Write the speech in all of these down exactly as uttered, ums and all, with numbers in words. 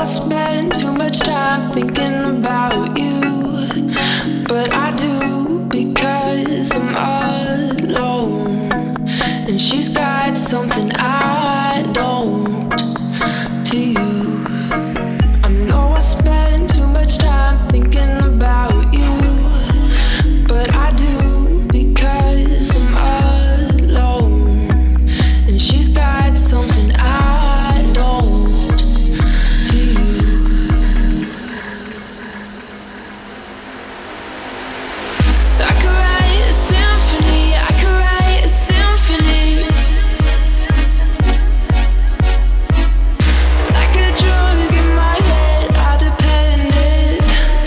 I spend too much time thinking about you, but I do because I'm alone, and she's got something I don't to you. I know I spend too much time thinking about you, but I do because I'm alone, and she's got something I don't to you. I could write a symphony, I could write a symphony, like a drug in my head, I depended.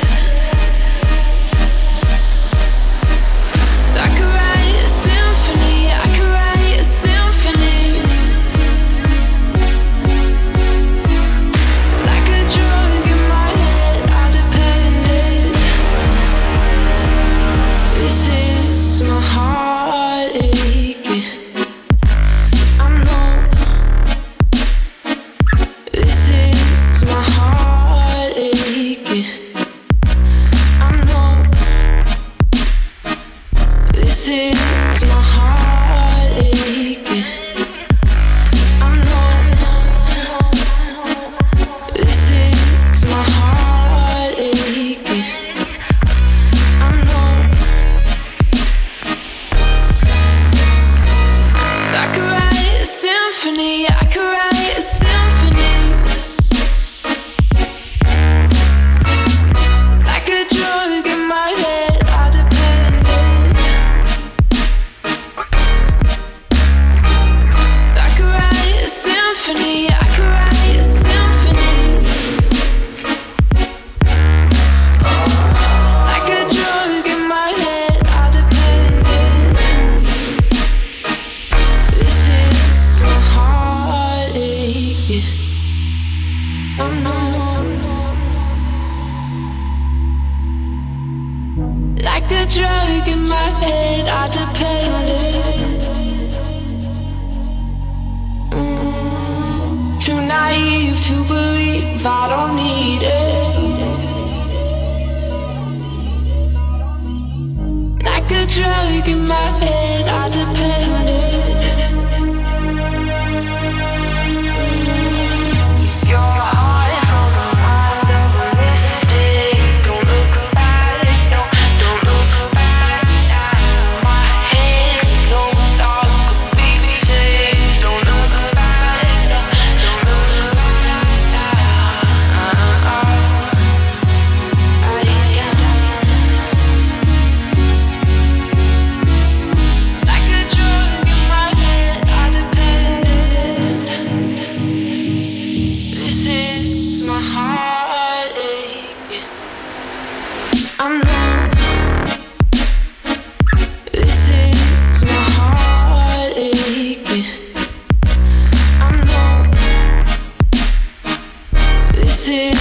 I could write a symphony, I could write a symphony, like a drug in my head, I depended. This is my heart aching. I know. This is my heart aching. I know. This is my heart aching. I know. This is my heart aching. I know. I could write a symphony, I could write a symphony, like a drug in my head, I depended. I could write a symphony, I could write a symphony, like a drug in my head, I depended. This is my heart aching. I know. Like a drug in my head, I depended. Mm, too naive to believe I don't need it. Like a drug in my head, I depended. Your heart from the mind of a mistake. Don't look back, no, don't look back. My head, no, all could be safe. Don't look back, don't look back. Like a drug in my head, I depended. This is my heart aching. I know. This is my heart aching. I know. This is